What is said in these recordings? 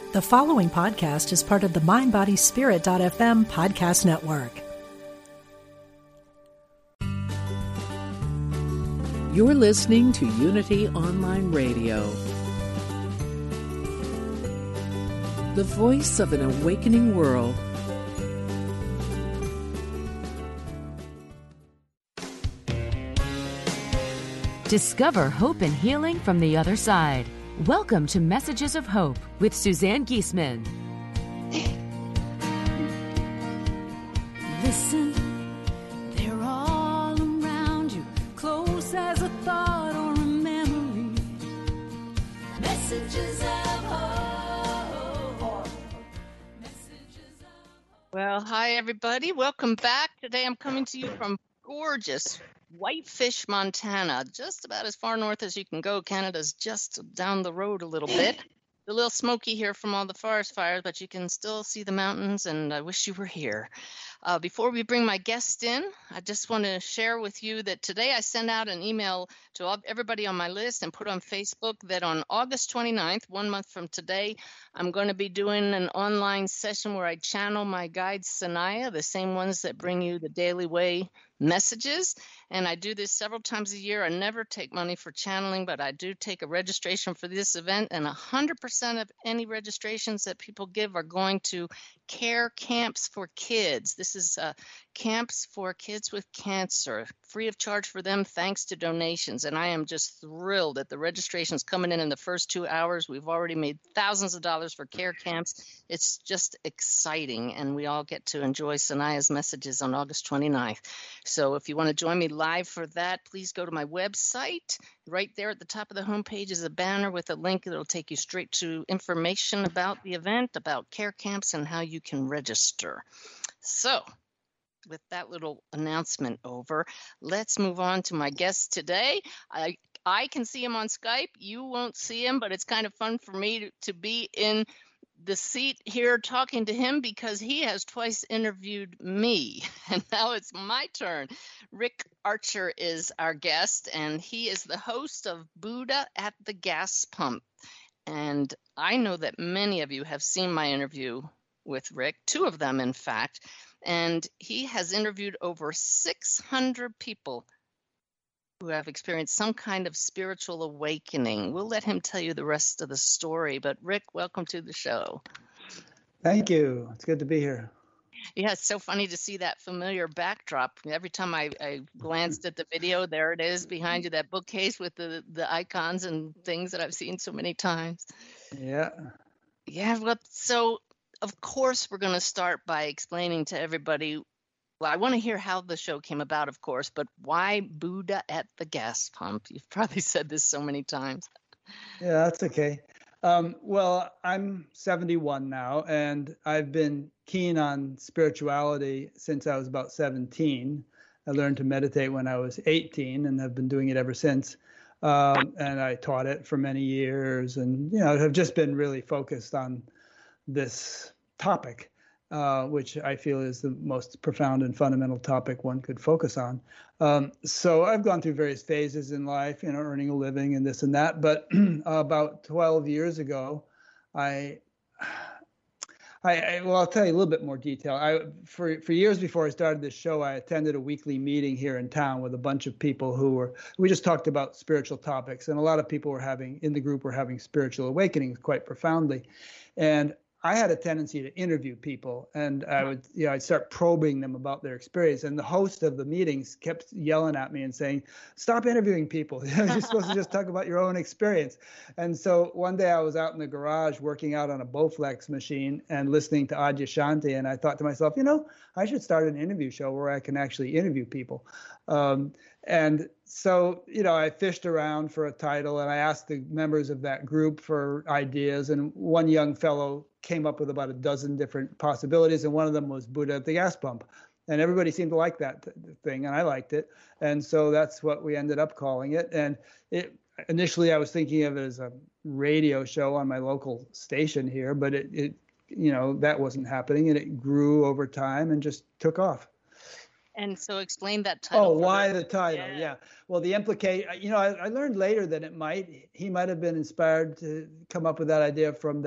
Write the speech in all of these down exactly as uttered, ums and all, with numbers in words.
The following podcast is part of the mind body spirit dot f m podcast network. You're listening to Unity Online Radio, the voice of an awakening world. Discover hope and healing from the other side. Welcome to Messages of Hope with Suzanne Giesemann. Listen, they're all around you, close as a thought or a memory. Messages of Hope. Messages of Hope. Well, hi, everybody. Welcome back. Today I'm coming to you from gorgeous Whitefish, Montana, just about as far north as you can go. Canada's just down the road a little bit. A little smoky here from all the forest fires, but you can still see the mountains, and I wish you were here. Uh, before we bring my guest in, I just want to share with you that today I sent out an email to all, everybody on my list and put on Facebook that on August twenty-ninth, one month from today, I'm going to be doing an online session where I channel my guides, Sanaya, the same ones that bring you the Daily Way messages. And I do this several times a year. I never take money for channeling, but I do take a registration for this event, and one hundred percent of any registrations that people give are going to care camps for kids. This is uh, camps for kids with cancer, free of charge for them thanks to donations. And I am just thrilled that the registration's coming in in the first two hours. We've already made thousands of dollars for care camps. It's just exciting, and we all get to enjoy Sanaya's messages on August twenty-ninth. So if you want to join me live for that, please go to my website. Right there at the top of the homepage is a banner with a link that will take you straight to information about the event, about care camps, and how you can register. So with that little announcement over, let's move on to my guest today. I I can see him on Skype. You won't see him, but it's kind of fun for me to, to be in the seat here talking to him because he has twice interviewed me, and now it's my turn. Rick Archer is our guest, and he is the host of Buddha at the Gas Pump. And I know that many of you have seen my interview with Rick, two of them, in fact, and he has interviewed over six hundred people who have experienced some kind of spiritual awakening. We'll let him tell you the rest of the story. But Rick, welcome to the show. Thank you. It's good to be here. Yeah, it's so funny to see that familiar backdrop. Every time I, I glanced at the video, there it is behind you, that bookcase with the, the icons and things that I've seen so many times. Yeah. Yeah, well, so of course we're going to start by explaining to everybody. Well, I want to hear how the show came about, of course, but why Buddha at the Gas Pump? You've probably said this so many times. Yeah, that's okay. Um, well, I'm seventy-one now, and I've been keen on spirituality since I was about seventeen. I learned to meditate when I was eighteen, and have been doing it ever since. Um, and I taught it for many years, and you know, have just been really focused on this topic. Uh, which I feel is the most profound and fundamental topic one could focus on. Um, so I've gone through various phases in life, you know, earning a living and this and that. But about twelve years ago, I, I, I, well, I'll tell you a little bit more detail. I, for for years before I started this show, I attended a weekly meeting here in town with a bunch of people who were, we just talked about spiritual topics, and a lot of people were having, in the group were having spiritual awakenings quite profoundly. And I had a tendency to interview people, and I would, you know, I'd start probing them about their experience. And the host of the meetings kept yelling at me and saying, "Stop interviewing people. You're supposed to just talk about your own experience." And so one day I was out in the garage working out on a Bowflex machine and listening to Adyashanti, and I thought to myself, you know, I should start an interview show where I can actually interview people. Um, and so, you know, I fished around for a title, and I asked the members of that group for ideas, and one young fellow came up with about a dozen different possibilities, and one of them was Buddha at the Gas Pump. And everybody seemed to like that thing, and I liked it. And so that's what we ended up calling it. And it initially I was thinking of it as a radio show on my local station here, but it, it you know, that wasn't happening, and it grew over time and just took off. And so explain that title. Oh, why the, the title? Yeah. yeah. Well, the implicate, you know, I, I learned later that it might, he might have been inspired to come up with that idea from that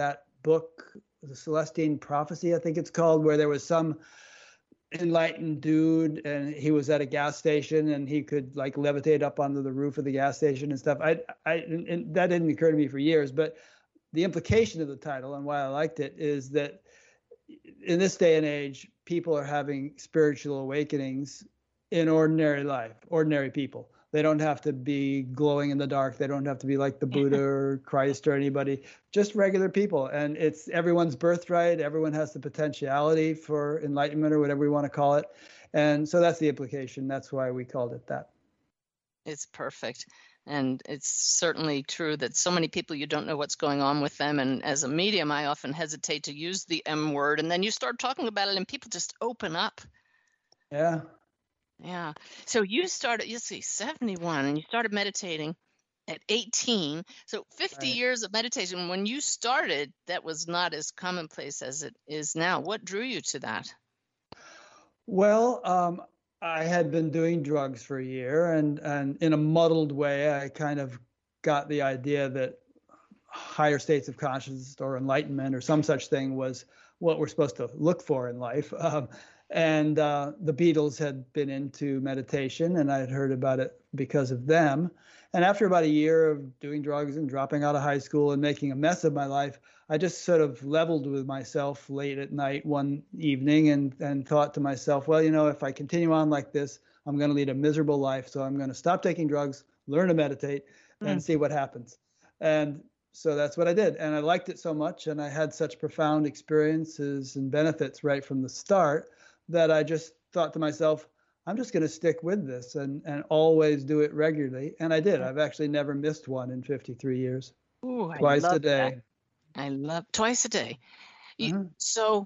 book, The Celestine Prophecy, I think it's called, where there was some enlightened dude and he was at a gas station and he could like levitate up onto the roof of the gas station and stuff. I, I, and that didn't occur to me for years, but the implication of the title and why I liked it is that in this day and age, people are having spiritual awakenings in ordinary life, ordinary people. They don't have to be glowing in the dark. They don't have to be like the Buddha or Christ or anybody, just regular people. And it's everyone's birthright. Everyone has the potentiality for enlightenment or whatever we want to call it. And so that's the implication. That's why we called it that. It's perfect. And it's certainly true that so many people, you don't know what's going on with them. And as a medium, I often hesitate to use the M word. And then you start talking about it and people just open up. Yeah. Yeah. So you started, you see, seventy-one, and you started meditating at eighteen. So fifty Right. years of meditation. When you started, that was not as commonplace as it is now. What drew you to that? Well, um, I had been doing drugs for a year, and, and in a muddled way, I kind of got the idea that higher states of consciousness or enlightenment or some such thing was what we're supposed to look for in life. Um, and uh, the Beatles had been into meditation, and I had heard about it because of them. And after about a year of doing drugs and dropping out of high school and making a mess of my life, I just sort of leveled with myself late at night one evening and, and thought to myself, well, you know, if I continue on like this, I'm going to lead a miserable life. So I'm going to stop taking drugs, learn to meditate, mm. and see what happens. And so that's what I did. And I liked it so much, and I had such profound experiences and benefits right from the start that I just thought to myself, I'm just going to stick with this and, and always do it regularly. And I did. I've actually never missed one in fifty-three years. Ooh, Twice I love a day. That. I love twice a day. You, Mm-hmm. So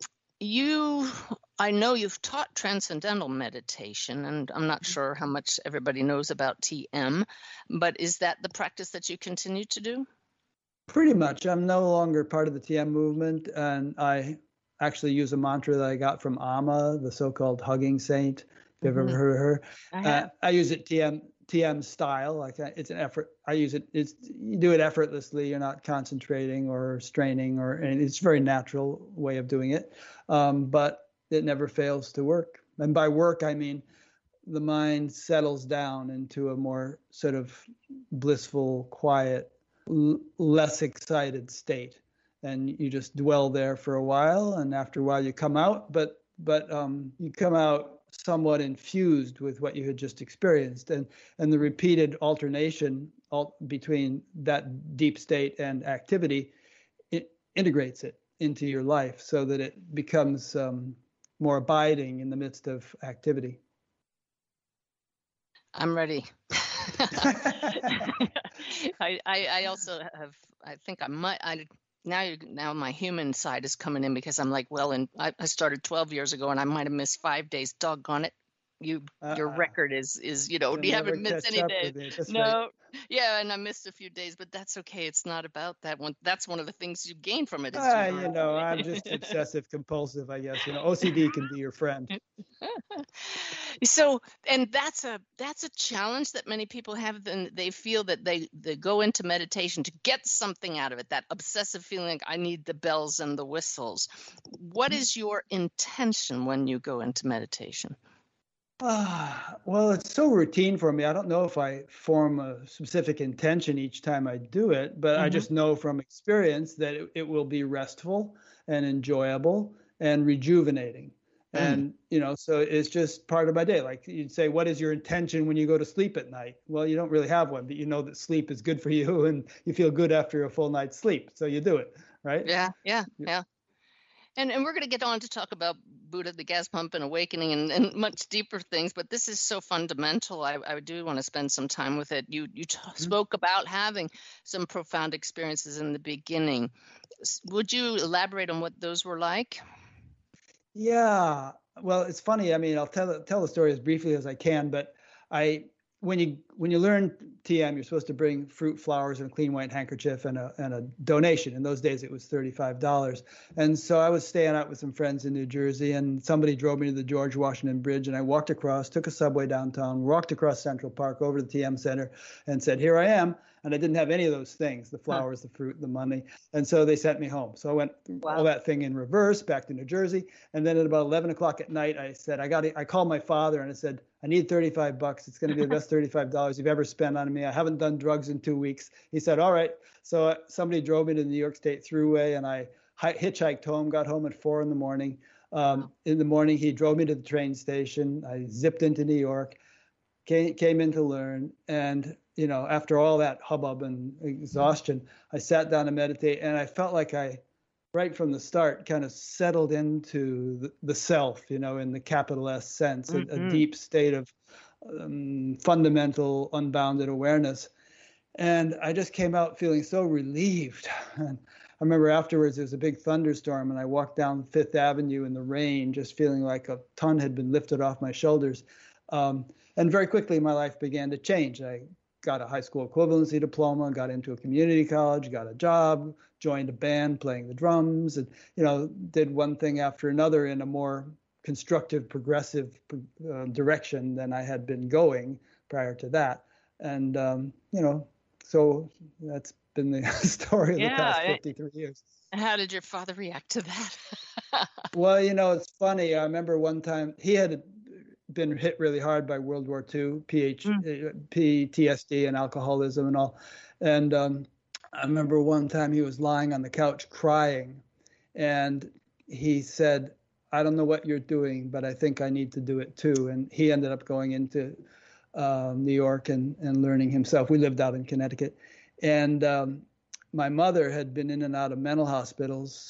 you, I know you've taught transcendental meditation, and I'm not sure how much everybody knows about T M, but is that the practice that you continue to do? Pretty much. I'm no longer part of the T M movement, and I actually use a mantra that I got from Amma, the so-called hugging saint. If you've Mhm. ever heard of her, I have. uh, I use it T M T M style. Like I- it's an effort. I use it. It's you do it effortlessly. You're not concentrating or straining, or and it's a very natural way of doing it. Um, but it never fails to work. And by work, I mean the mind settles down into a more sort of blissful, quiet, l- less excited state, and you just dwell there for a while. And after a while, you come out. But but um, you come out somewhat infused with what you had just experienced, and and the repeated alternation al- between that deep state and activity, it integrates it into your life so that it becomes um, more abiding in the midst of activity. I'm ready. I, I I also have, I think I might, I now you now my human side is coming in because I'm like, well, and I, I started twelve years ago and I might have missed five days. Doggone it. You, your Uh-uh. record is, is, you know, You'll you never haven't missed catch any up days. with it. That's No. right. Yeah. And I missed a few days, but that's okay. It's not about that one. That's one of the things you gain from it. Is Ah, you you know, I'm just obsessive compulsive, I guess. You know, O C D can be your friend. So, and that's a that's a challenge that many people have. Then they feel that they they go into meditation to get something out of it. That obsessive feeling, like I need the bells and the whistles. What is your intention when you go into meditation? Ah, well, it's so routine for me. I don't know if I form a specific intention each time I do it, but I Mhm. just know from experience that it, it will be restful and enjoyable and rejuvenating. Mm. And, you know, so it's just part of my day. Like you'd say, what is your intention when you go to sleep at night? Well, you don't really have one, but you know that sleep is good for you and you feel good after a full night's sleep. So you do it, right? Yeah, yeah, Yeah. yeah. And and we're going to get on to talk about Buddha, the gas pump, and awakening, and, and much deeper things. But this is so fundamental. I, I do want to spend some time with it. You you t- spoke about having some profound experiences in the beginning. S- Would you elaborate on what those were like? Yeah. Well, it's funny. I mean, I'll tell tell the story as briefly as I can, but I when you when you learn T M, you're supposed to bring fruit, flowers, and a clean white handkerchief and a and a donation. In those days, it was thirty-five dollars. And so I was staying out with some friends in New Jersey, and somebody drove me to the George Washington Bridge, and I walked across, took a subway downtown, walked across Central Park over to the T M Center, and said, "Here I am." And I didn't have any of those things, the flowers, huh. the fruit, the money. And so they sent me home. So I went wow. all that thing in reverse back to New Jersey. And then at about eleven o'clock at night, I said, I got it. I called my father and I said, I need thirty-five bucks. It's going to be the best thirty-five dollars you've ever spent on me. I haven't done drugs in two weeks. He said, all right. So somebody drove me to the New York State Thruway and I hitchhiked home, got home at four in the morning. Um, in the morning, he drove me to the train station. I zipped into New York, came, came in to learn. And, you know, after all that hubbub and exhaustion, I sat down to meditate and I felt like I, right from the start, kind of settled into the, the self, you know, in the capital S sense, mm-hmm. a, a deep state of um, fundamental, unbounded awareness. And I just came out feeling so relieved. And I remember afterwards, there was a big thunderstorm and I walked down Fifth Avenue in the rain, just feeling like a ton had been lifted off my shoulders. Um, and very quickly, my life began to change. I got a high school equivalency diploma, got into a community college, got a job, joined a band playing the drums, and, you know, did one thing after another in a more constructive, progressive uh, direction than I had been going prior to that. And, um, you know, so that's been the story of yeah, the past fifty-three years. How did your father react to that? Well, you know, it's funny. I remember one time he had been hit really hard by World War Two, P H, mm. P T S D and alcoholism and all. And um, I remember one time he was lying on the couch crying and he said, I don't know what you're doing, but I think I need to do it too. And he ended up going into uh, New York and, and learning himself. We lived out in Connecticut. And um, my mother had been in and out of mental hospitals,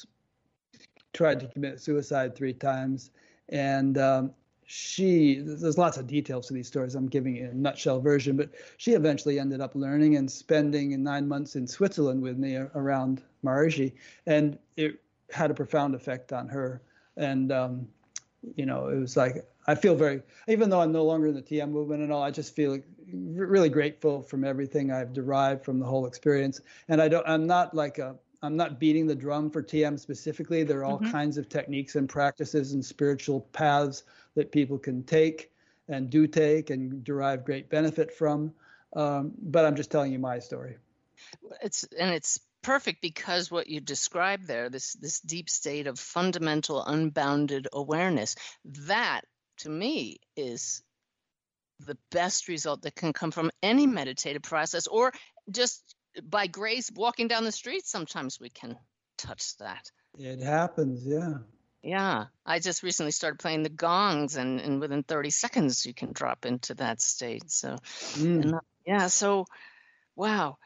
tried to commit suicide three times. And um, she, there's lots of details to these stories. I'm giving you a nutshell version, but she eventually ended up learning and spending nine months in Switzerland with me around Maharishi. And it had a profound effect on her. And, um, you know, it was like, I feel very, even though I'm no longer in the T M movement and all, I just feel really grateful from everything I've derived from the whole experience. And I don't, I'm not like a, I'm not beating the drum for T M specifically. There are all mm-hmm. kinds of techniques and practices and spiritual paths that people can take and do take and derive great benefit from. Um, but I'm just telling you my story. It's, and it's perfect because what you described there, this, this deep state of fundamental, unbounded awareness, that to me is the best result that can come from any meditative process, or just by grace walking down the street. Sometimes we can touch that. It happens. Yeah. Yeah. I just recently started playing the gongs and, and within thirty seconds you can drop into that state. So, mm. and, yeah. So, wow.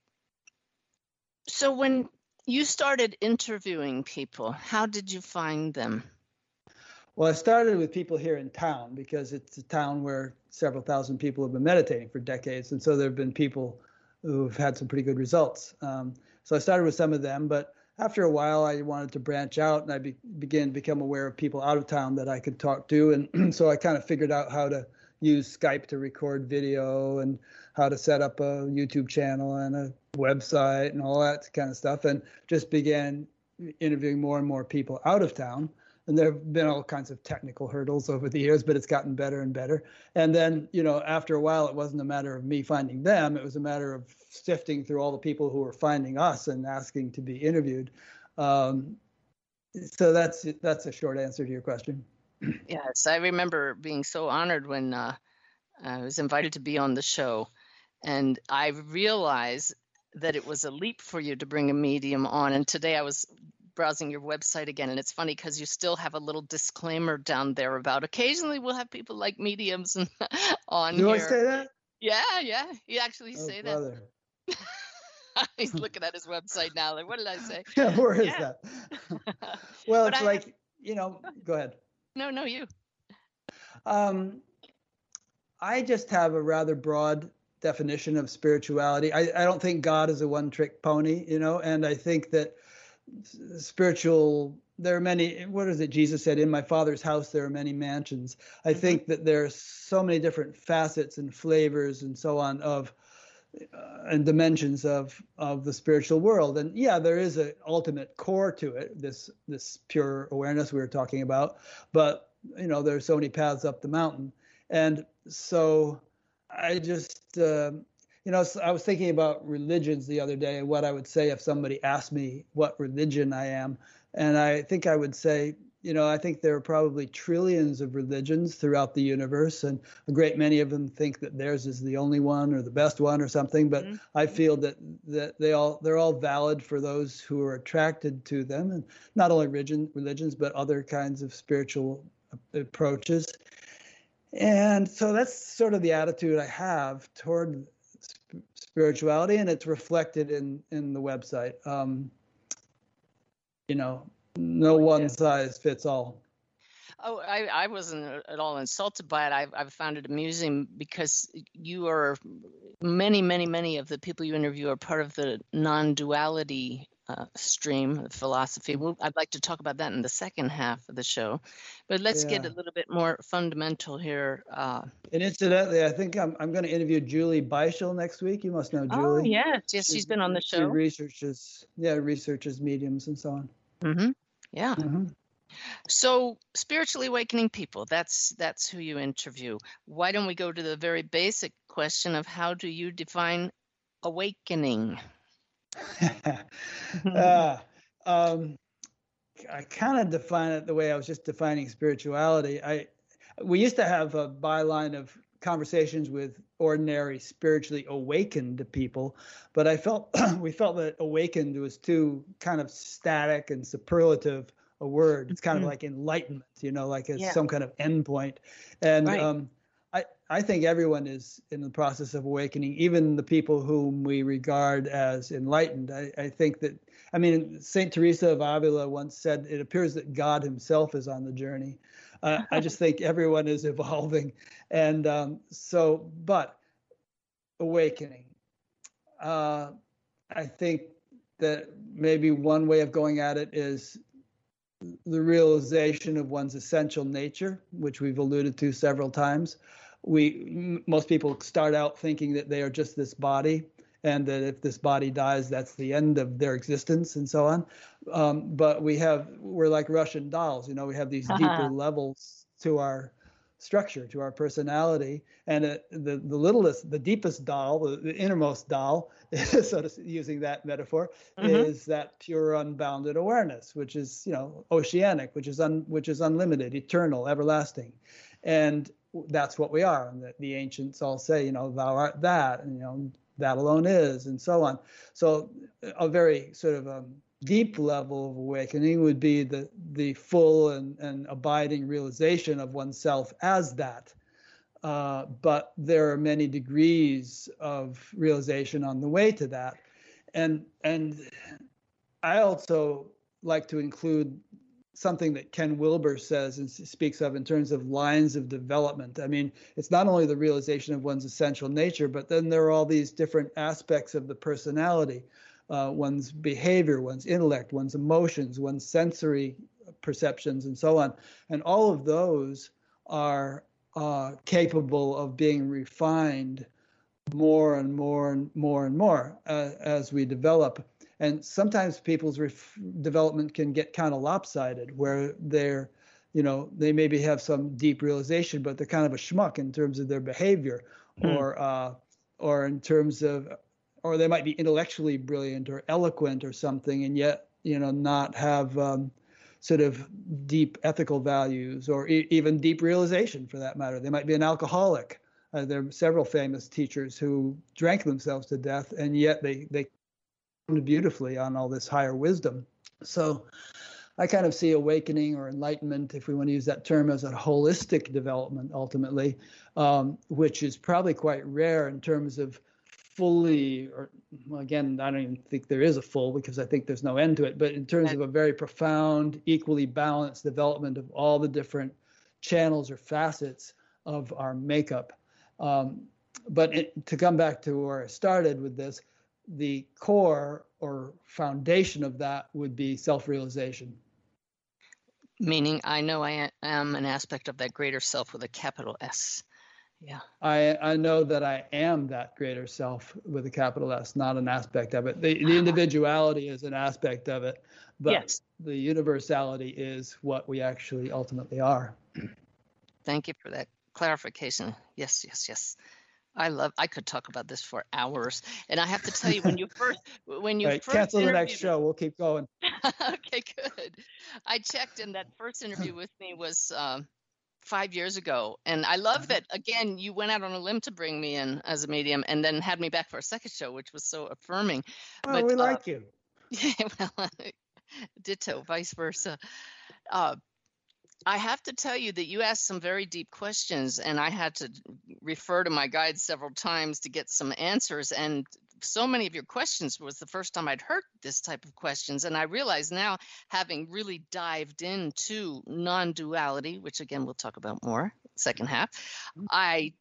So when you started interviewing people, how did you find them? Well, I started with people here in town because it's a town where several thousand people have been meditating for decades. And so there have been people who've had some pretty good results. Um, so I started with some of them, but after a while I wanted to branch out and I be, began to become aware of people out of town that I could talk to. And so I kind of figured out how to use Skype to record video and how to set up a YouTube channel and a website and all that kind of stuff, and just began interviewing more and more people out of town. And there have been all kinds of technical hurdles over the years, but it's gotten better and better. And then, you know, after a while, it wasn't a matter of me finding them. It was a matter of sifting through all the people who were finding us and asking to be interviewed. Um, so that's that's a short answer to your question. Yes, I remember being so honored when uh, I was invited to be on the show. And I realized that it was a leap for you to bring a medium on. And today I was browsing your website again, and it's funny because you still have a little disclaimer down there about occasionally we'll have people like mediums on Do here. Do I say that? Yeah, yeah. You actually oh, say brother. that. He's looking at his website now. Like, what did I say? Yeah, where is yeah. that? Well, but it's I like, have... you know, go ahead. No, no, you. Um, I just have a rather broad definition of spirituality. I, I don't think God is a one-trick pony, you know, and I think that spiritual, there are many, what is it Jesus said, in my Father's house there are many mansions. I mm-hmm. think that there are so many different facets and flavors and so on of uh, and dimensions of of the spiritual world. And yeah, there is an ultimate core to it, this this pure awareness we were talking about, but you know, there's so many paths up the mountain. And so I just uh, you know, so I was thinking about religions the other day and what I would say if somebody asked me what religion I am. And I think I would say, you know, I think there are probably trillions of religions throughout the universe, and a great many of them think that theirs is the only one or the best one or something. But mm-hmm. I feel that that they all they're all valid for those who are attracted to them, and not only religion religions but other kinds of spiritual approaches. And so that's sort of the attitude I have toward sp- spirituality, and it's reflected in in the website. Um, you know. No one size fits all. Oh, I, I wasn't at all insulted by it. I've, I've found it amusing because you are, many, many, many of the people you interview are part of the non-duality uh, stream of philosophy. We'll, I'd like to talk about that in the second half of the show. But let's yeah. get a little bit more fundamental here. Uh, and incidentally, I think I'm I'm going to interview Julie Beischel next week. You must know Julie. Oh, yes. Yes, she's, she's been on the show. She researches, yeah, researches mediums and so on. Mm-hmm. Yeah. Mm-hmm. So spiritually awakening people, that's that's who you interview. Why don't we go to the very basic question of how do you define awakening? uh, um, I kind of define it the way I was just defining spirituality. I we used to have a byline of conversations with ordinary spiritually awakened people, but I felt we felt that awakened was too kind of static and superlative a word. It's kind mm-hmm. of like enlightenment, you know, like as yeah. some kind of endpoint. And right. um, I I think everyone is in the process of awakening, even the people whom we regard as enlightened. I, I think that, I mean, Saint Teresa of Avila once said, it appears that God himself is on the journey. Uh, I just think everyone is evolving. And um, so, but awakening. Uh, I think that maybe one way of going at it is the realization of one's essential nature, which we've alluded to several times. We, most people start out thinking that they are just this body, and that if this body dies, that's the end of their existence and so on. Um, but we have, we're like Russian dolls, you know, we have these uh-huh. deeper levels to our structure, to our personality. And it, the, the littlest, the deepest doll, the, the innermost doll, sort of using that metaphor, mm-hmm. is that pure unbounded awareness, which is, you know, oceanic, which is un, which is unlimited, eternal, everlasting. And that's what we are. And the, the ancients all say, you know, thou art that, and, you know, that alone is, and so on. So a very sort of um, deep level of awakening would be the the full and, and abiding realization of oneself as that. Uh, but there are many degrees of realization on the way to that. And and I also like to include something that Ken Wilber says and speaks of in terms of lines of development. I mean, it's not only the realization of one's essential nature, but then there are all these different aspects of the personality, uh, one's behavior, one's intellect, one's emotions, one's sensory perceptions, and so on. And all of those are uh, capable of being refined more and more and more and more uh, as we develop. And sometimes people's ref- development can get kind of lopsided, where they're, you know, they maybe have some deep realization, but they're kind of a schmuck in terms of their behavior, mm. or uh, or in terms of, or they might be intellectually brilliant or eloquent or something, and yet, you know, not have um, sort of deep ethical values or e- even deep realization, for that matter. They might be an alcoholic. Uh, there are several famous teachers who drank themselves to death, and yet they they. beautifully on all this higher wisdom. So I kind of see awakening or enlightenment, if we want to use that term, as a holistic development ultimately, um, which is probably quite rare in terms of fully, or well, again, I don't even think there is a full, because I think there's no end to it, but in terms of a very profound, equally balanced development of all the different channels or facets of our makeup. Um, but it, to come back to where I started with this, the core or foundation of that would be self-realization. Meaning, I know I am an aspect of that greater self with a capital S. Yeah. I, I know that I am that greater self with a capital S, not an aspect of it. The, the individuality is an aspect of it, but yes. The universality is what we actually ultimately are. Thank you for that clarification. Yes, yes, yes. I love, I could talk about this for hours. And I have to tell you, when you first, when you All right, first cancel the next interviewed- show. We'll keep going. Okay, good. I checked, and that first interview with me was um, five years ago. And I love that, again, you went out on a limb to bring me in as a medium and then had me back for a second show, which was so affirming. Oh, But, we uh, like you. Yeah, well, ditto, vice versa. Uh, I have to tell you that you asked some very deep questions, and I had to refer to my guide several times to get some answers. And so many of your questions was the first time I'd heard this type of questions. And I realize now, having really dived into non-duality, which again, we'll talk about more second half, I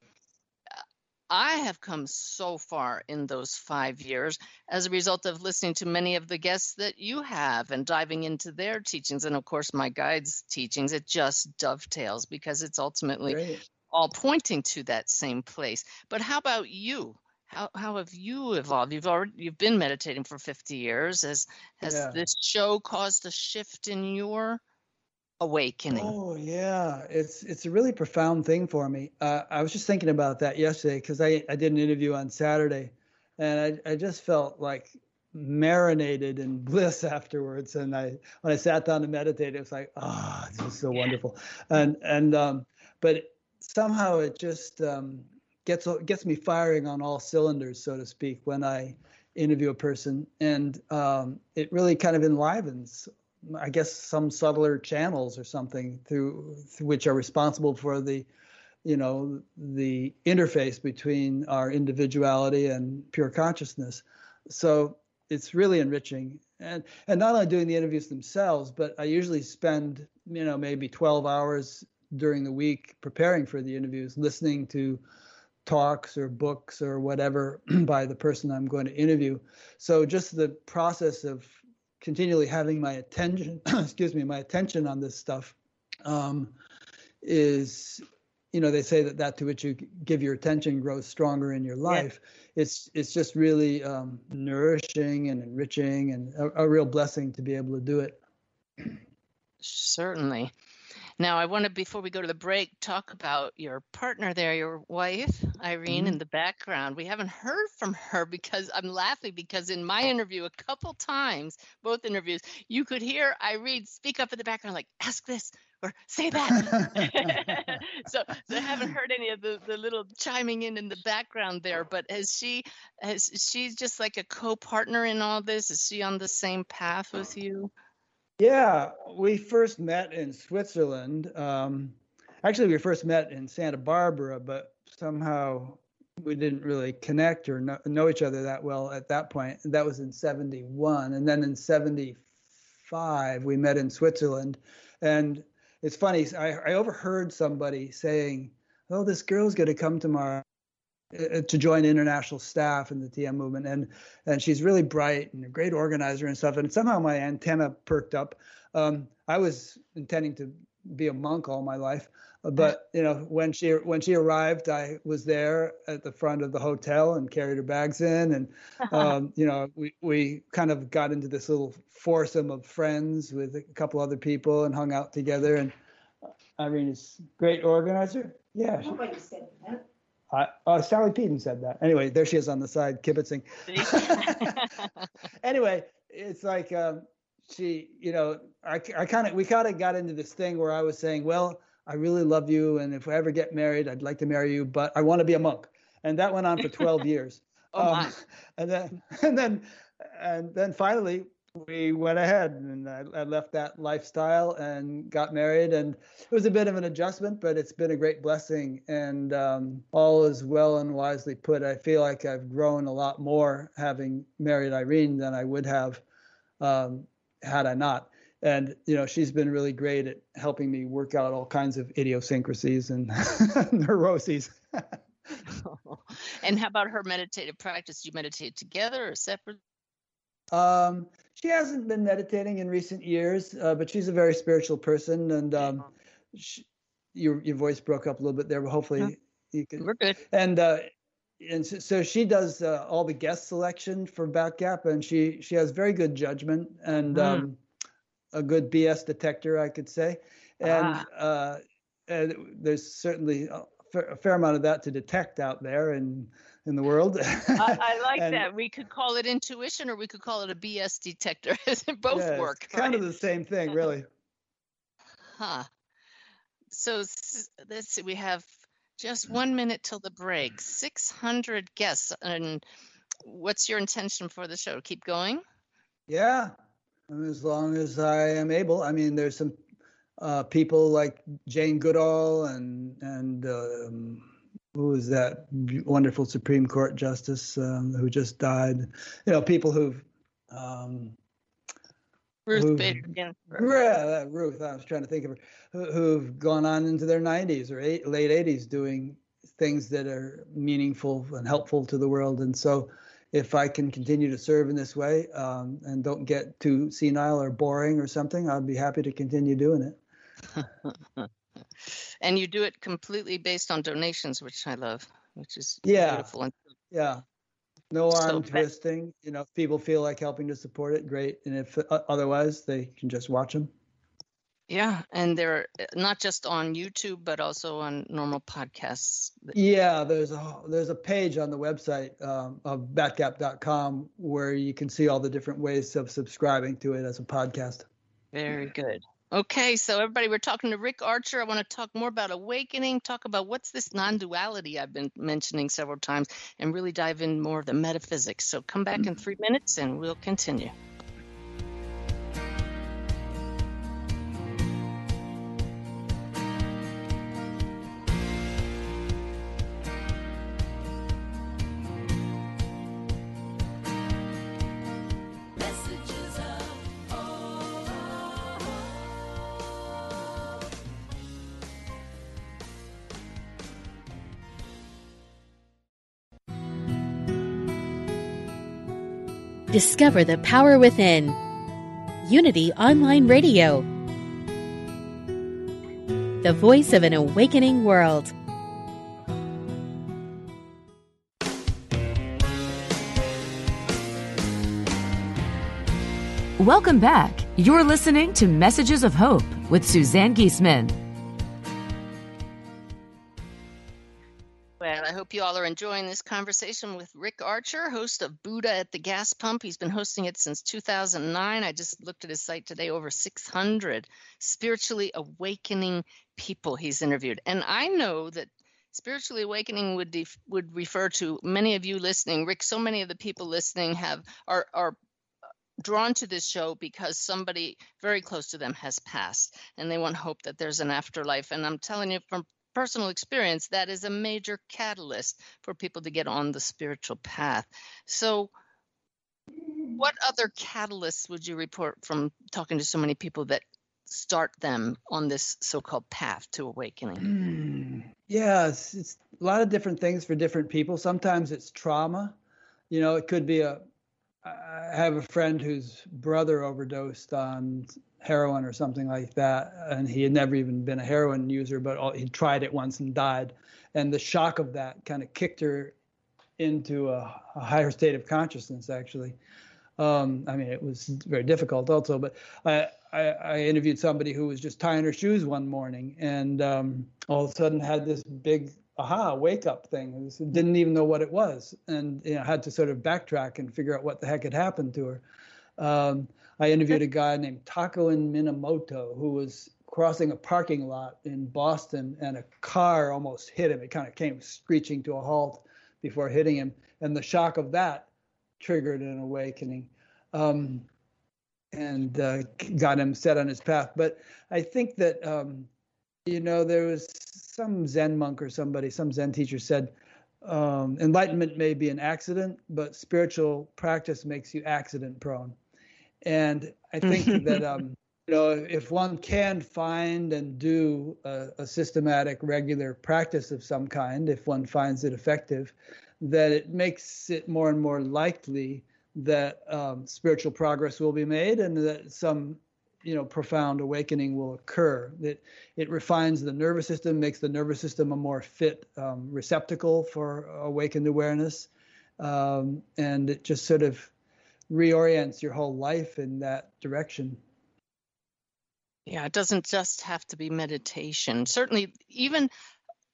I have come so far in those five years as a result of listening to many of the guests that you have and diving into their teachings. And of course, my guide's teachings, it just dovetails because it's ultimately Great. all pointing to that same place. But how about you? How how have you evolved? You've already you've been meditating for fifty years. Has has Yeah. this show caused a shift in your awakening? Oh yeah, it's it's a really profound thing for me. Uh, I was just thinking about that yesterday because I, I did an interview on Saturday, and I, I just felt like marinated in bliss afterwards. And I when I sat down to meditate, it was like, ah, oh, this is so wonderful. And and um, but somehow it just um, gets gets me firing on all cylinders, so to speak, when I interview a person, and um, it really kind of enlivens, I guess, some subtler channels or something through, through which are responsible for the, you know, the interface between our individuality and pure consciousness. So it's really enriching. And and not only doing the interviews themselves, but I usually spend, you know, maybe twelve hours during the week preparing for the interviews, listening to talks or books or whatever by the person I'm going to interview. So just the process of continually having my attention, excuse me, my attention on this stuff um, is, you know, they say that that to which you give your attention grows stronger in your life. Yeah. It's it's just really um, nourishing and enriching and a, a real blessing to be able to do it. Certainly. Now, I want to, before we go to the break, talk about your partner there, your wife, Irene, mm-hmm. in the background. We haven't heard from her because I'm laughing because in my interview, a couple times, both interviews, you could hear Irene speak up in the background, like, ask this or say that. so, so I haven't heard any of the, the little chiming in in the background there, but has she, has she just like a co-partner in all this? Is she on the same path with you? Yeah, we first met in Switzerland. Um, actually, we first met in Santa Barbara, but somehow we didn't really connect or know, know each other that well at that point. That was in seventy-one. And then in seventy-five, we met in Switzerland. And it's funny, I, I overheard somebody saying, oh, this girl's going to come tomorrow to join international staff in the T M movement, and and she's really bright and a great organizer and stuff. And somehow my antenna perked up. Um, I was intending to be a monk all my life, but you know, when she when she arrived, I was there at the front of the hotel and carried her bags in, and um, you know, we we kind of got into this little foursome of friends with a couple other people and hung out together. And Irene is a great organizer. Yeah. Nobody said that. Uh, uh, Sally Peden said that. Anyway, there she is on the side kibitzing. Anyway, it's like um, she, you know, I, I kind of, we kind of got into this thing where I was saying, well, I really love you, and if I ever get married, I'd like to marry you, but I want to be a monk. And that went on for twelve years. Oh um, my. And then, and then, and then finally, we went ahead, and I, I left that lifestyle and got married, and it was a bit of an adjustment, but it's been a great blessing, and um, all is well and wisely put. I feel like I've grown a lot more having married Irene than I would have um, had I not. And, you know, she's been really great at helping me work out all kinds of idiosyncrasies and neuroses. And how about her meditative practice? Do you meditate together or separate? Um, she hasn't been meditating in recent years, uh, but she's a very spiritual person. And um, she, your your voice broke up a little bit there, but hopefully huh? you can. We're good. And uh, and so, so she does uh, all the guest selection for Batgap, and she she has very good judgment and mm. um, a good B S detector, I could say. And ah. uh, and there's certainly a fair amount of that to detect out there in in the world. I, I like and, that. We could call it intuition, or we could call it a B S detector. Both yeah, work. It's kind right? of the same thing, really. Huh. So s- let's see. We have just one minute till the break. six hundred guests. And what's your intention for the show? Keep going? Yeah, as long as I am able. I mean, there's some uh, people like Jane Goodall and and um, who was that wonderful Supreme Court justice um, who just died? You know, people who've um, Ruth who've, Bader Ginsburg. Yeah, that Ruth. I was trying to think of her. Who, who've gone on into their nineties or eight, late eighties doing things that are meaningful and helpful to the world. And so, if I can continue to serve in this way um, and don't get too senile or boring or something, I'd be happy to continue doing it. And you do it completely based on donations, which I love, which is Yeah. beautiful. And Yeah. No So arm fa- twisting. You know, if people feel like helping to support it, great. And if uh, otherwise, they can just watch them. yeah, and they're not just on YouTube, but also on normal podcasts. Yeah, there's a there's a page on the website um, of batgap dot com where you can see all the different ways of subscribing to it as a podcast. Very good. Okay, so everybody, we're talking to Rick Archer. I want to talk more about awakening, talk about what's this non-duality I've been mentioning several times, and really dive in more of the metaphysics. So come back in three minutes and we'll continue. Messages of hope. Discover the power within. Unity Online Radio. The voice of an awakening world. Welcome back. You're listening to Messages of Hope with Suzanne Giesemann. Well, I hope you all are enjoying this conversation with Rick Archer, host of Buddha at the Gas Pump. He's been hosting it since two thousand nine. I just looked at his site today, over six hundred spiritually awakening people he's interviewed. And I know that spiritually awakening would def- would refer to many of you listening. Rick, so many of the people listening have are are drawn to this show because somebody very close to them has passed and they want hope that there's an afterlife. And I'm telling you from personal experience, that is a major catalyst for people to get on the spiritual path. So what other catalysts would you report from talking to so many people that start them on this so-called path to awakening? Mm, yeah, it's, it's a lot of different things for different people. Sometimes it's trauma. You know, it could be a, I have a friend whose brother overdosed on heroin or something like that, and he had never even been a heroin user, but all, he tried it once and died. And the shock of that kind of kicked her into a, a higher state of consciousness, actually. Um, I mean, it was very difficult also, but I, I, I interviewed somebody who was just tying her shoes one morning and um, all of a sudden had this big aha, wake up thing. It was, didn't even know what it was, and you know, had to sort of backtrack and figure out what the heck had happened to her. Um, I interviewed a guy named Takuin Minamoto who was crossing a parking lot in Boston, and a car almost hit him. It kind of came screeching to a halt before hitting him, and the shock of that triggered an awakening, um, and uh, got him set on his path. But I think that um, you know, there was some Zen monk or somebody, some Zen teacher said, um, enlightenment may be an accident, but spiritual practice makes you accident prone. And I think that, um, you know, if one can find and do a, a systematic, regular practice of some kind, if one finds it effective, that it makes it more and more likely that um, spiritual progress will be made and that some you know, profound awakening will occur. That it refines the nervous system, makes the nervous system a more fit um, receptacle for awakened awareness, um, and it just sort of reorients your whole life in that direction. Yeah, it doesn't just have to be meditation. Certainly, even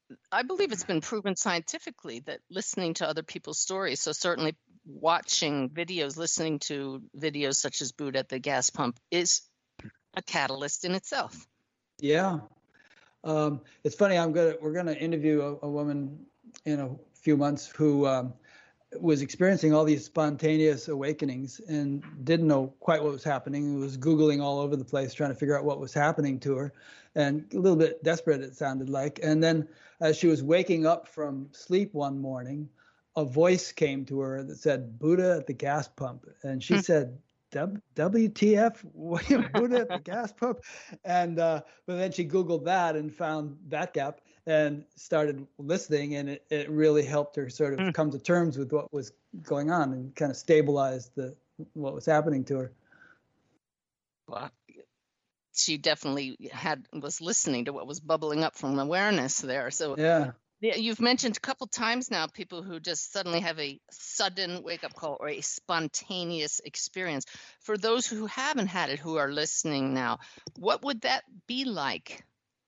I believe it's been proven scientifically that listening to other people's stories, so certainly watching videos, listening to videos such as Buddha at the gas pump, is a catalyst in itself. Yeah. Um, it's funny. I'm gonna we're gonna interview a, a woman in a few months who um, was experiencing all these spontaneous awakenings and didn't know quite what was happening. Was Googling all over the place trying to figure out what was happening to her, and a little bit desperate it sounded like. And then as she was waking up from sleep one morning, a voice came to her that said, "Buddha at the gas pump," and she said, W T F, Buddha at the gas pump. And uh, but then she Googled that and found that gap and started listening, and it, it really helped her sort of mm. come to terms with what was going on and kind of stabilized the what was happening to her. Well, she definitely had was listening to what was bubbling up from awareness there. So yeah. Yeah, you've mentioned a couple times now people who just suddenly have a sudden wake-up call or a spontaneous experience. For those who haven't had it, who are listening now, what would that be like?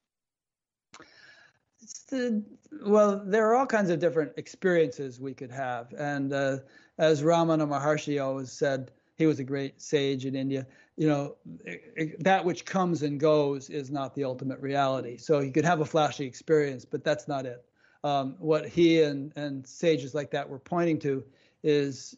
It's the, well, there are all kinds of different experiences we could have. And uh, as Ramana Maharshi always said, he was a great sage in India, you know, it, it, that which comes and goes is not the ultimate reality. So you could have a flashy experience, but that's not it. Um, what he and, and sages like that were pointing to is,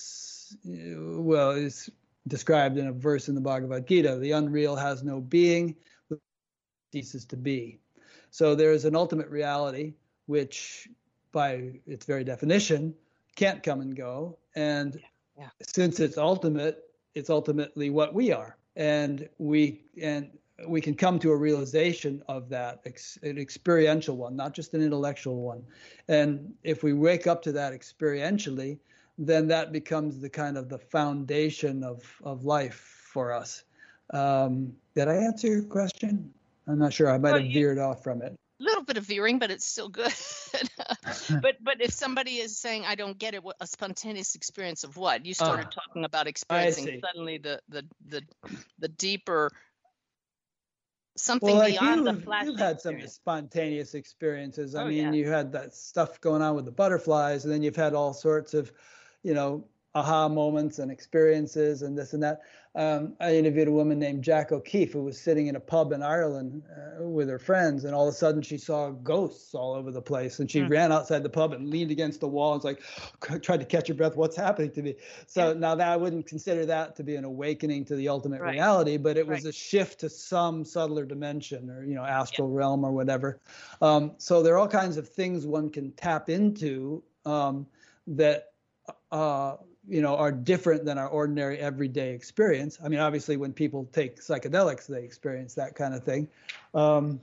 well, is described in a verse in the Bhagavad Gita. The unreal has no being, it ceases to be. So there is an ultimate reality, which by its very definition can't come and go. And yeah. since it's ultimate, it's ultimately what we are. And we, and we can come to a realization of that, ex- an experiential one, not just an intellectual one. And if we wake up to that experientially, then that becomes the kind of the foundation of, of life for us. Um, did I answer your question? I'm not sure. I might well, have veered you, off from it. A little bit of veering, but it's still good. but but if somebody is saying, I don't get it, what, a spontaneous experience of what? You started uh, talking about experiencing suddenly the, the, the, the deeper something well, like beyond you've, the flash you've had experience. Some spontaneous experiences. I oh, mean, yeah. you had that stuff going on with the butterflies, and then you've had all sorts of, you know, aha moments and experiences and this and that. Um, I interviewed a woman named Jack O'Keefe who was sitting in a pub in Ireland uh, with her friends, and all of a sudden she saw ghosts all over the place, and she mm. ran outside the pub and leaned against the wall and was like, tried to catch her breath. What's happening to me? So yeah. now that I wouldn't consider that to be an awakening to the ultimate right. reality, but it was right. a shift to some subtler dimension or, you know, astral yeah. realm or whatever. Um, so there are all kinds of things one can tap into um, that, uh, you know, are different than our ordinary everyday experience. I mean, obviously, when people take psychedelics, they experience that kind of thing. Um,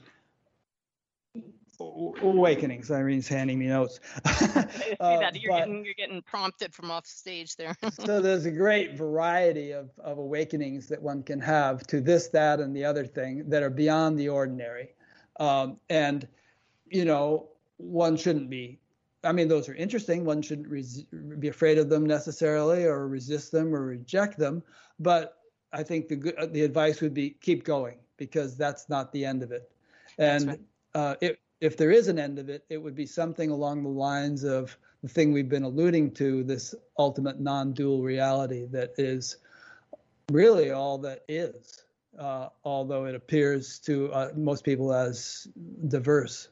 awakenings. Irene's handing me notes. I see that. You're, uh, getting, you're getting prompted from off stage there. So there's a great variety of, of awakenings that one can have to this, that, and the other thing that are beyond the ordinary. Um, and, you know, one shouldn't be I mean, those are interesting. One shouldn't res- be afraid of them necessarily or resist them or reject them. But I think the good, the advice would be keep going, because that's not the end of it. And right. uh, it, if there is an end of it, it would be something along the lines of the thing we've been alluding to, this ultimate non-dual reality that is really all that is, uh, although it appears to uh, most people as diverse.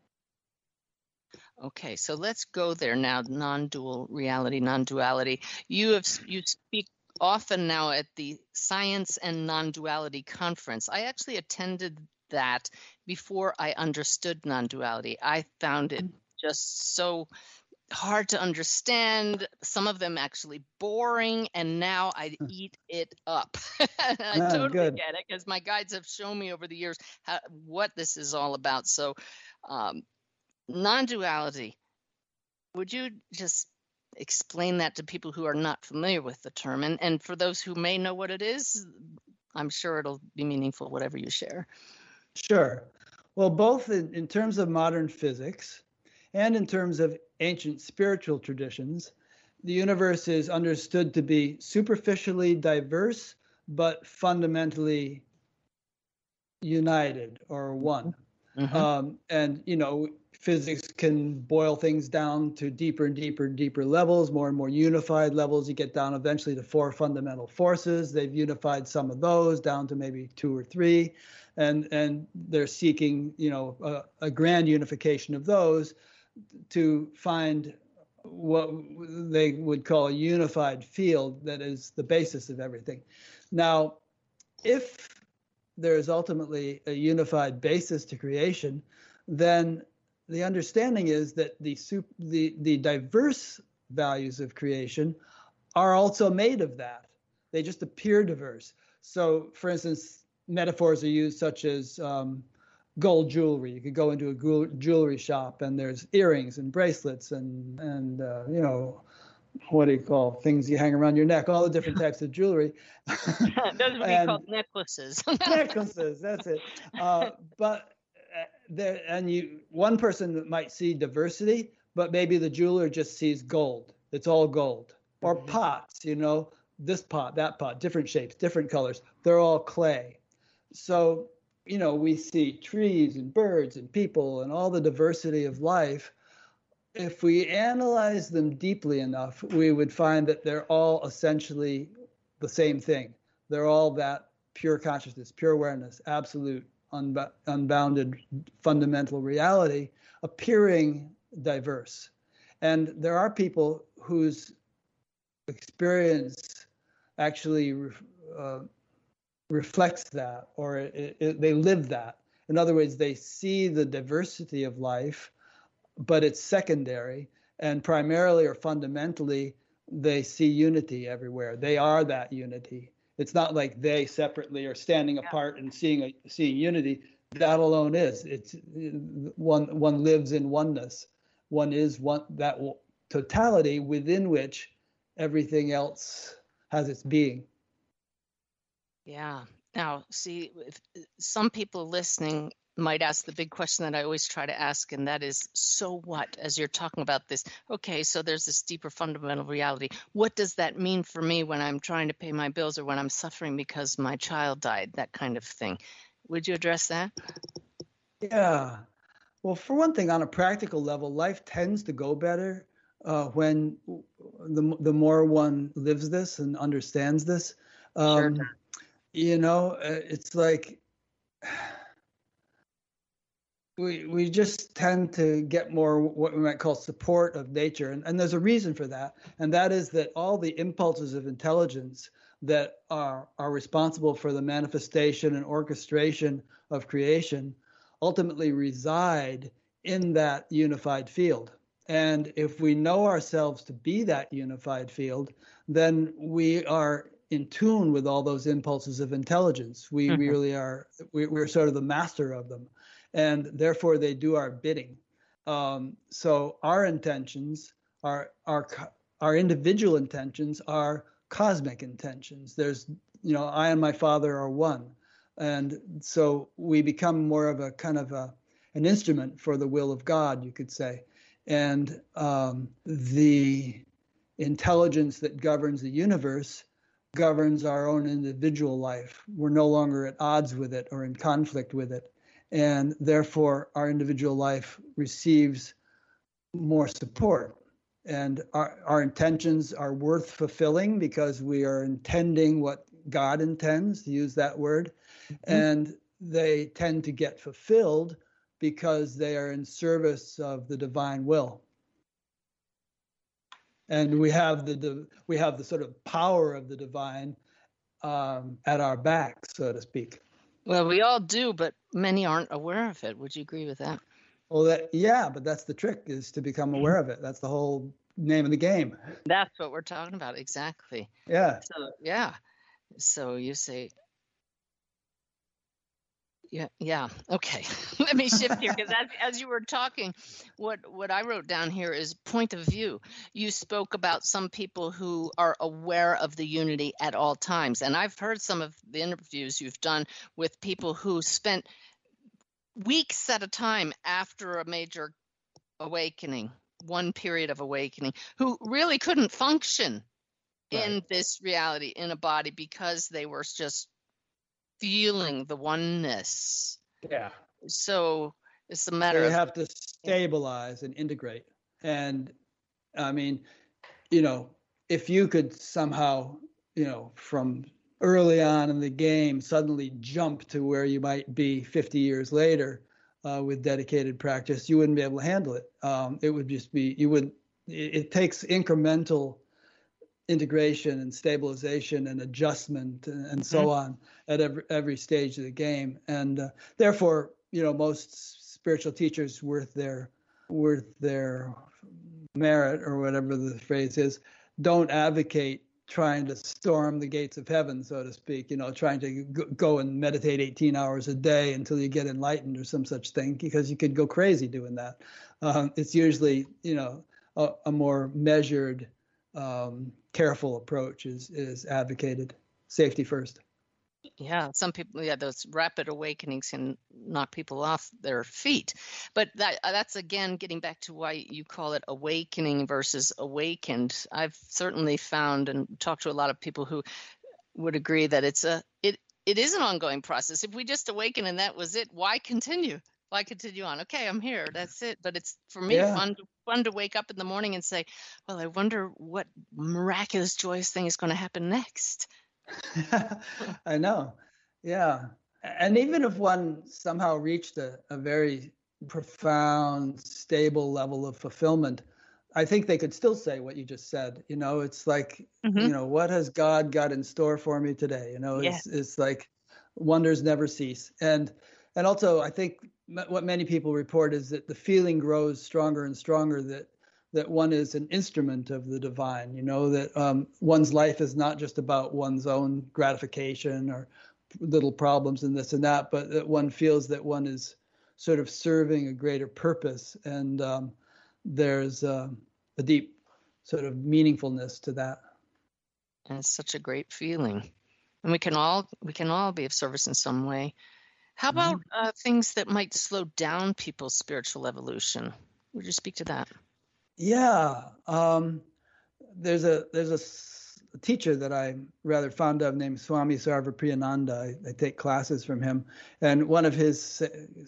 Okay, so let's go there now. Non-dual reality, non-duality. You have you speak often now at the Science and Non-Duality Conference. I actually attended that before I understood non-duality. I found it just so hard to understand. Some of them actually boring, and now I eat it up. I oh, totally good. get it, because my guides have shown me over the years how, what this is all about. So. Um, Non-duality, would you just explain that to people who are not familiar with the term? And, and for those who may know what it is, I'm sure it'll be meaningful, whatever you share. Sure. Well, both in, in terms of modern physics and in terms of ancient spiritual traditions, the universe is understood to be superficially diverse, but fundamentally united or one. Mhm. Um, and, you know, physics can boil things down to deeper and deeper and deeper levels, more and more unified levels. You get down eventually to four fundamental forces. They've unified some of those down to maybe two or three. And, and they're seeking, you know, a, a grand unification of those to find what they would call a unified field that is the basis of everything. Now, if there is ultimately a unified basis to creation, then the understanding is that the, the, the diverse values of creation are also made of that. They just appear diverse. So, for instance, metaphors are used such as um, gold jewelry. You could go into a jewelry shop and there's earrings and bracelets and, and uh, you know, what do you call things you hang around your neck, all the different types of jewelry. Those would be And- called necklaces. necklaces, that's it. Uh, but uh, there, and you, one person might see diversity, but maybe the jeweler just sees gold. It's all gold. Or pots, you know, this pot, that pot, different shapes, different colors. They're all clay. So, you know, we see trees and birds and people and all the diversity of life. If we analyze them deeply enough, we would find that they're all essentially the same thing. They're all that pure consciousness, pure awareness, absolute, unb- unbounded, fundamental reality, appearing diverse. And there are people whose experience actually uh, reflects that, or it, it, they live that. In other words, they see the diversity of life, but it's secondary, and primarily or fundamentally, they see unity everywhere. They are that unity. It's not like they separately are standing Yeah. apart and seeing a, seeing unity. That alone is. It's one. One lives in oneness. One is one that totality within which everything else has its being. Yeah. Now, see, if, some people listening might ask the big question that I always try to ask, and that is, so what? As you're talking about this, okay, so there's this deeper fundamental reality. What does that mean for me when I'm trying to pay my bills or when I'm suffering because my child died, that kind of thing? Would you address that? Yeah. Well, for one thing, on a practical level, life tends to go better uh, when the the more one lives this and understands this. Um, Sure. You know, uh, it's like we we just tend to get more what we might call support of nature, and, and there's a reason for that, and that is that all the impulses of intelligence that are are responsible for the manifestation and orchestration of creation ultimately reside in that unified field. And if we know ourselves to be that unified field, then we are in tune with all those impulses of intelligence. We Mhm. really are, we, we're sort of the master of them. And therefore they do our bidding. Um, so our intentions, our, our, our individual intentions are cosmic intentions. There's, you know, I and my Father are one. And so we become more of a kind of a, an instrument for the will of God, you could say. And um, the intelligence that governs the universe governs our own individual life. We're no longer at odds with it or in conflict with it. And therefore, our individual life receives more support. And our, our intentions are worth fulfilling because we are intending what God intends, to use that word. Mm-hmm. And they tend to get fulfilled because they are in service of the divine will. And we have the we have the sort of power of the divine um, at our back, so to speak. Well, we all do, but many aren't aware of it. Would you agree with that? Well, that, yeah, but that's the trick, is to become aware of it. That's the whole name of the game. That's what we're talking about, exactly. Yeah. So, yeah. So you say, yeah, yeah. Okay. Let me shift here, because as, as you were talking, what, what I wrote down here is point of view. You spoke about some people who are aware of the unity at all times. And I've heard some of the interviews you've done with people who spent weeks at a time after a major awakening, one period of awakening, who really couldn't function right. in this reality, in a body, because they were just feeling the oneness. Yeah. So It's a matter so you of have to stabilize and integrate. And I mean, you know, if you could somehow, you know, from early on in the game, suddenly jump to where you might be fifty years later uh, with dedicated practice, you wouldn't be able to handle it. Um, it would just be, you would, it, it takes incremental integration and stabilization and adjustment and, and so mm-hmm. on at every, every stage of the game. And uh, therefore, you know, most spiritual teachers worth their, worth their merit, or whatever the phrase is, don't advocate trying to storm the gates of heaven, so to speak, you know, trying to go and meditate eighteen hours a day until you get enlightened or some such thing, because you could go crazy doing that. Um, it's usually, you know, a, a more measured, um, careful approach is, is advocated. Safety first. Yeah, some people, yeah, those rapid awakenings can knock people off their feet. But that that's, again, getting back to why you call it awakening versus awakened. I've certainly found and talked to a lot of people who would agree that it's a it it is an ongoing process. If we just awaken and that was it, why continue? Why continue on? Okay, I'm here. That's it. But it's, for me, yeah. fun, to, fun to wake up in the morning and say, well, I wonder what miraculous, joyous thing is going to happen next. I know. Yeah. And even if one somehow reached a, a very profound, stable level of fulfillment, I think they could still say what you just said. You know, it's like, mm-hmm. you know, what has God got in store for me today? You know, yeah. it's, it's like wonders never cease. And, and also, I think what many people report is that the feeling grows stronger and stronger that that one is an instrument of the divine, you know, that um, one's life is not just about one's own gratification or little problems and this and that, but that one feels that one is sort of serving a greater purpose. And um, there's uh, a deep sort of meaningfulness to that. And it's such a great feeling. And we can all, we can all be of service in some way. How about mm-hmm. uh, things that might slow down people's spiritual evolution? Would you speak to that? Yeah, um, there's a there's a, a teacher that I'm rather fond of named Swami Sarvapriyananda. I, I take classes from him, and one of his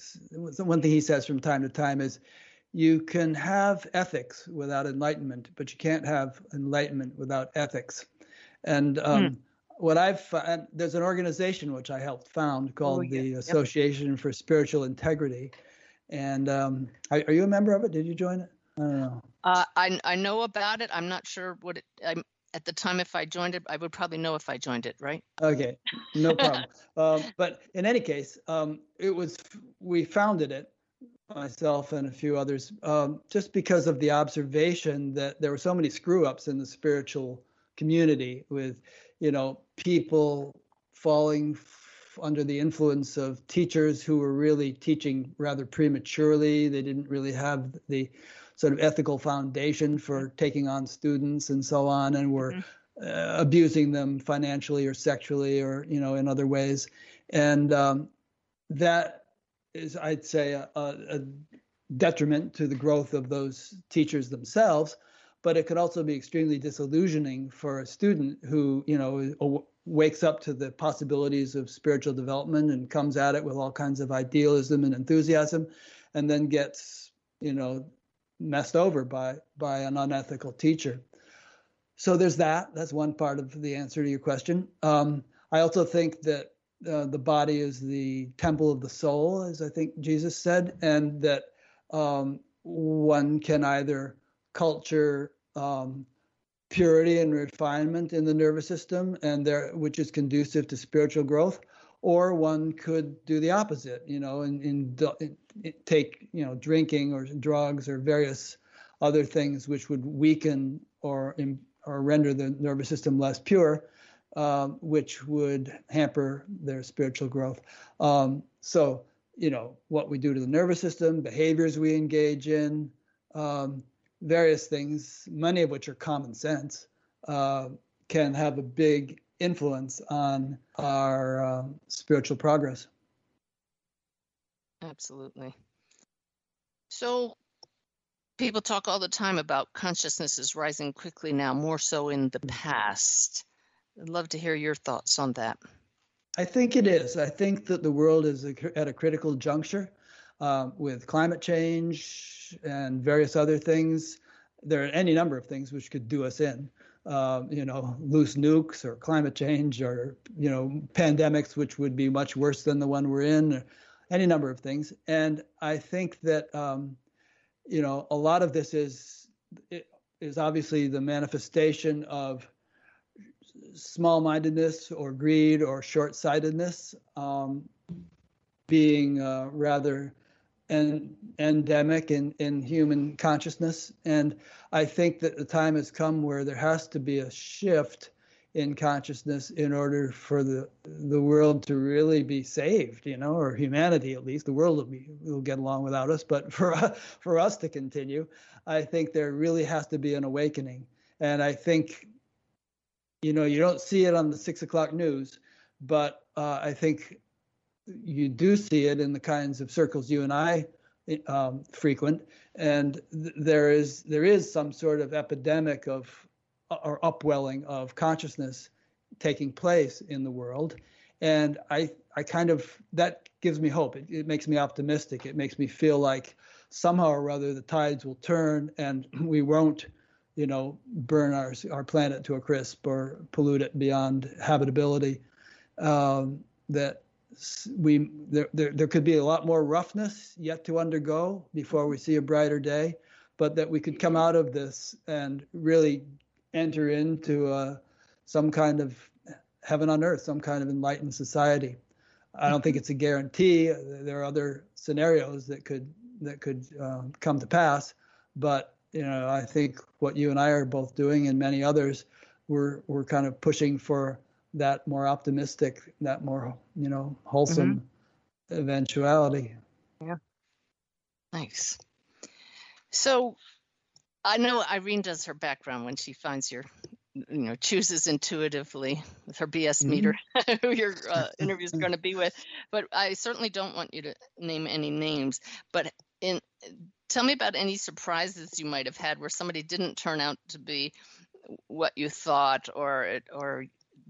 one thing he says from time to time is, you can have ethics without enlightenment, but you can't have enlightenment without ethics. And um, mm. what I've found, there's an organization which I helped found called oh, yeah. the Association yep. for Spiritual Integrity, and um, are, are you a member of it? Did you join it? I don't know. Uh, I I know about it. I'm not sure what it. I'm at the time. If I joined it, I would probably know if I joined it. Right? Okay, no problem. um, but in any case, um, it was we founded it, myself and a few others, um, just because of the observation that there were so many screw ups in the spiritual community, with, you know, people falling f- under the influence of teachers who were really teaching rather prematurely. They didn't really have the sort of ethical foundation for taking on students and so on, and were mm-hmm. uh, abusing them financially or sexually or, you know, in other ways. And um, that is, I'd say, a, a detriment to the growth of those teachers themselves, but it could also be extremely disillusioning for a student who, you know, wakes up to the possibilities of spiritual development and comes at it with all kinds of idealism and enthusiasm, and then gets, you know, messed over by by an unethical teacher. So there's that. That's one part of the answer to your question. Um, I also think that uh, the body is the temple of the soul, as I think Jesus said, and that um, one can either culture um, purity and refinement in the nervous system, and there, which is conducive to spiritual growth, or one could do the opposite, you know, and, and, and take, you know, drinking or drugs or various other things which would weaken or or render the nervous system less pure, um, which would hamper their spiritual growth. Um, so, you know, what we do to the nervous system, behaviors we engage in, um, various things, many of which are common sense, uh, can have a big influence on our um, spiritual progress. Absolutely. So people talk all the time about consciousness is rising quickly now, more so in the past. I'd love to hear your thoughts on that. I think it is. I think that the world is at a critical juncture. um, with climate change and various other things. There are any number of things which could do us in, um, you know, loose nukes or climate change or, you know, pandemics, which would be much worse than the one we're in, or any number of things. And I think that, um, you know, a lot of this is, is obviously the manifestation of small-mindedness or greed or short-sightedness, um, being uh, rather en- endemic in, in human consciousness. And I think that the time has come where there has to be a shift in consciousness in order for the the world to really be saved, you know, or humanity at least. The world will be will get along without us, but for uh, for us to continue, I think there really has to be an awakening. And I think, you know, you don't see it on the six o'clock news, but uh, I think you do see it in the kinds of circles you and I um, frequent, and th- there is there is some sort of epidemic of or upwelling of consciousness taking place in the world. And I, I kind of, that gives me hope. It, it makes me optimistic. It makes me feel like somehow or other the tides will turn and we won't, you know, burn our, our planet to a crisp or pollute it beyond habitability. Um, that we, there, there, there could be a lot more roughness yet to undergo before we see a brighter day, but that we could come out of this and really enter into uh, some kind of heaven on earth, some kind of enlightened society. I don't think it's a guarantee. There are other scenarios that could that could uh, come to pass, but you know, I think what you and I are both doing, and many others, we're we're kind of pushing for that more optimistic, that more you know wholesome mm-hmm. eventuality. Yeah. Nice. So. I know Irene does her background when she finds your, you know, chooses intuitively with her B S meter mm-hmm. who your uh, interview is going to be with. But I certainly don't want you to name any names. But in, tell me about any surprises you might have had where somebody didn't turn out to be what you thought, or or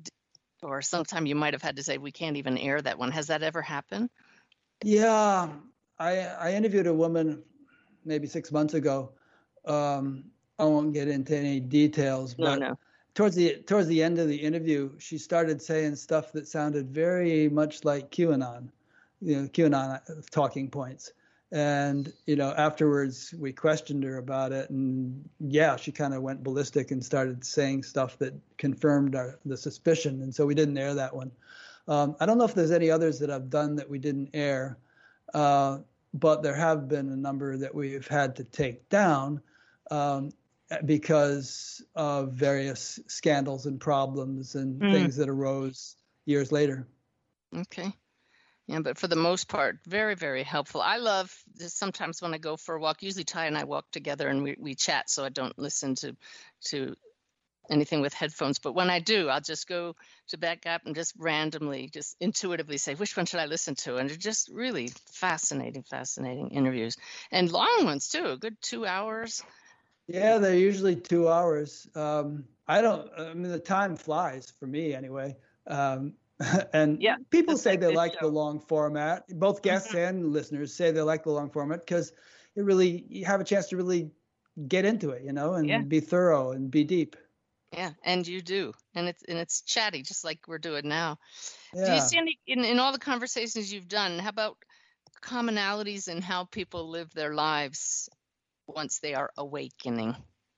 or sometime you might have had to say, we can't even air that one. Has that ever happened? Yeah, I I interviewed a woman maybe six months ago. Um, I won't get into any details, but no, no. towards the towards the end of the interview, she started saying stuff that sounded very much like QAnon, you know, QAnon talking points. And you know, afterwards we questioned her about it, and yeah, she kind of went ballistic and started saying stuff that confirmed our, the suspicion. And so we didn't air that one. Um, I don't know if there's any others that I've done that we didn't air, uh, but there have been a number that we've had to take down. Um, because of various scandals and problems and mm. things that arose years later. Okay. Yeah, but for the most part, very, very helpful. I love this sometimes when I go for a walk. Usually Ty and I walk together and we, we chat, so I don't listen to to anything with headphones. But when I do, I'll just go to back up and just randomly, just intuitively say, which one should I listen to? And they're just really fascinating, fascinating interviews. And long ones, too, a good two hours. Yeah, they're usually two hours. Um, I don't, I mean, the time flies for me anyway. Um, and yeah, people say they like show. the long format. Both guests mm-hmm. and listeners say they like the long format because it really, you have a chance to really get into it, you know, and yeah. be thorough and be deep. Yeah, and you do. And it's and it's chatty, just like we're doing now. Yeah. Do you see any, in, in all the conversations you've done, how about commonalities in how people live their lives once they are awakening?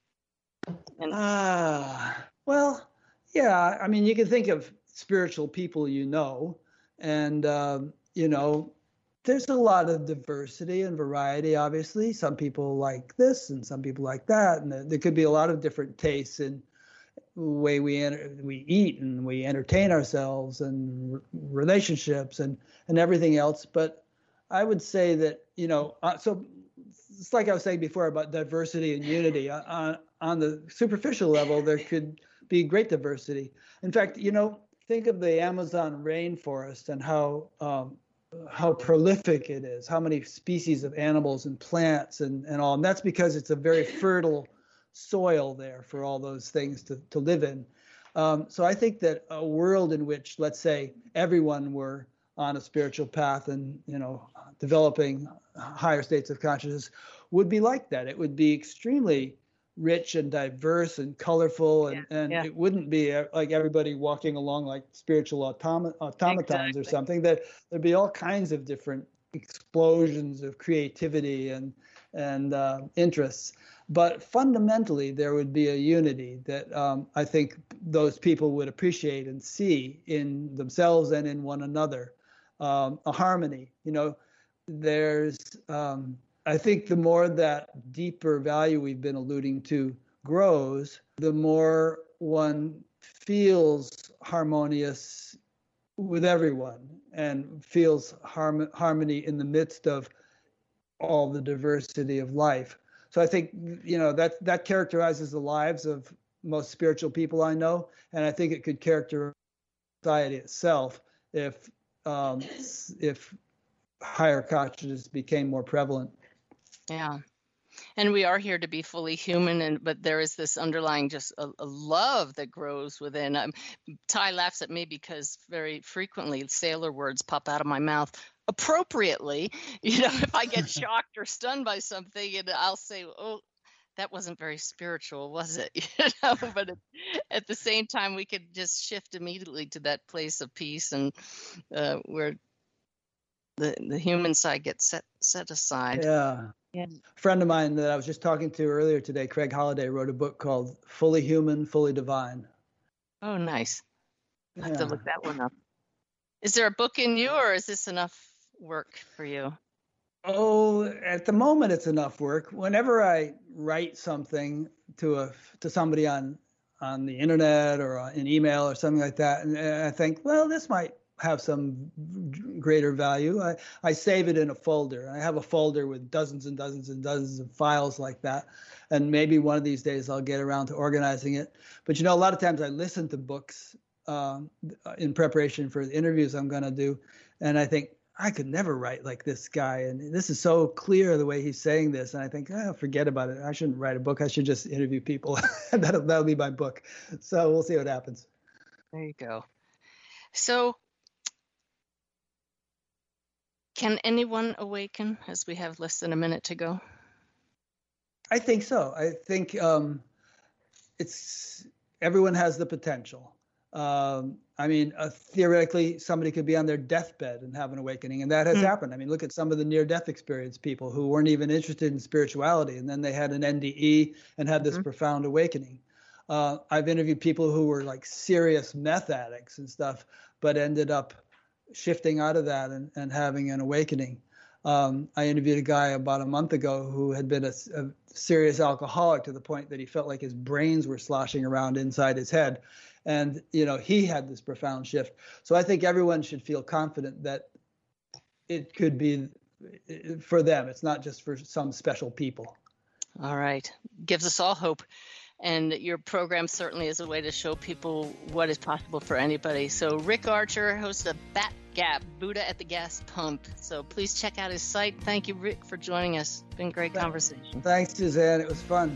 And- uh, well, yeah, I mean, you can think of spiritual people you know, and, um, you know, there's a lot of diversity and variety, obviously. Some people like this and some people like that, and there could be a lot of different tastes in the way we enter, we eat and we entertain ourselves and r- relationships and, and everything else. But I would say that, you know, uh, so it's like I was saying before about diversity and unity. On, on the superficial level, there could be great diversity. In fact, you know, think of the Amazon rainforest and how um, how prolific it is, how many species of animals and plants and, and all. And that's because it's a very fertile soil there for all those things to, to live in. Um, so I think that a world in which, let's say, everyone were on a spiritual path and, you know, developing higher states of consciousness would be like that. It would be extremely rich and diverse and colorful, and, yeah, and yeah. it wouldn't be like everybody walking along like spiritual automa- automatons exactly. or something. That there'd be all kinds of different explosions of creativity and and uh, interests. But fundamentally, there would be a unity that um, I think those people would appreciate and see in themselves and in one another. Um, a harmony, you know, there's, um, I think the more that deeper value we've been alluding to grows, the more one feels harmonious with everyone and feels harm- harmony in the midst of all the diversity of life. So I think, you know, that that characterizes the lives of most spiritual people I know, and I think it could characterize society itself if um, if higher consciousness became more prevalent. Yeah. And we are here to be fully human, and but there is this underlying just a, a love that grows within. Um, Ty laughs at me because very frequently sailor words pop out of my mouth appropriately. You know, if I get shocked or stunned by something, and I'll say, "Oh, that wasn't very spiritual, was it?" You know, but at, at the same time, we could just shift immediately to that place of peace and uh, where the the human side gets set set aside. Yeah. Yeah. A friend of mine that I was just talking to earlier today, Craig Holliday, wrote a book called Fully Human, Fully Divine. Oh, nice. I yeah. have to look that one up. Is there a book in you, or is this enough work for you? Oh, at the moment, it's enough work. Whenever I write something to a to somebody on on the internet or an email or something like that, and I think, well, this might have some greater value, I, I save it in a folder. I have a folder with dozens and dozens and dozens of files like that. And maybe one of these days I'll get around to organizing it. But, you know, a lot of times I listen to books um, in preparation for the interviews I'm going to do. And I think, I could never write like this guy. And this is so clear the way he's saying this. And I think, oh, forget about it. I shouldn't write a book. I should just interview people. that'll, that'll be my book. So we'll see what happens. There you go. So, can anyone awaken, as we have less than a minute to go? I think so. I think um, it's everyone has the potential. Um, I mean, uh, theoretically, somebody could be on their deathbed and have an awakening, and that has mm. happened. I mean, look at some of the near-death experience people who weren't even interested in spirituality, and then they had an N D E and had this mm. profound awakening. Uh, I've interviewed people who were like serious meth addicts and stuff, but ended up shifting out of that and, and having an awakening. Um, I interviewed a guy about a month ago who had been a, a serious alcoholic to the point that he felt like his brains were sloshing around inside his head. And, you know, he had this profound shift. So I think everyone should feel confident that it could be for them. It's not just for some special people. All right. Gives us all hope. And your program certainly is a way to show people what is possible for anybody. So Rick Archer, host of Bat Gap, Buddha at the Gas Pump. So please check out his site. Thank you, Rick, for joining us. It's been a great Thanks. conversation. Thanks, Suzanne. It was fun.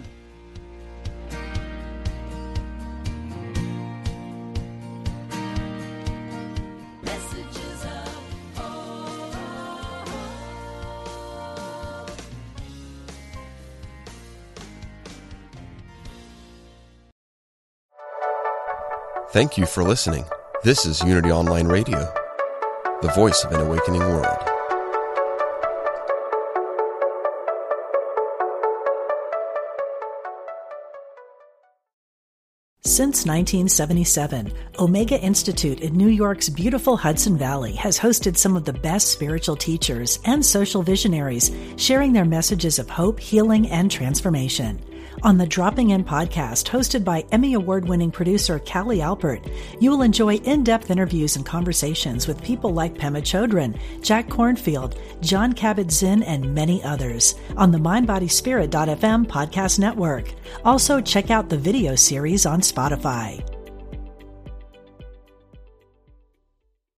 Thank you for listening. This is Unity Online Radio, the voice of an awakening world. Since nineteen seventy-seven, Omega Institute in New York's beautiful Hudson Valley has hosted some of the best spiritual teachers and social visionaries sharing their messages of hope, healing, and transformation. On the Dropping In podcast, hosted by Emmy Award-winning producer Callie Alpert, you will enjoy in-depth interviews and conversations with people like Pema Chodron, Jack Kornfield, John Kabat-Zinn, and many others on the mind body spirit dot f m podcast network. Also, check out the video series on Spotify.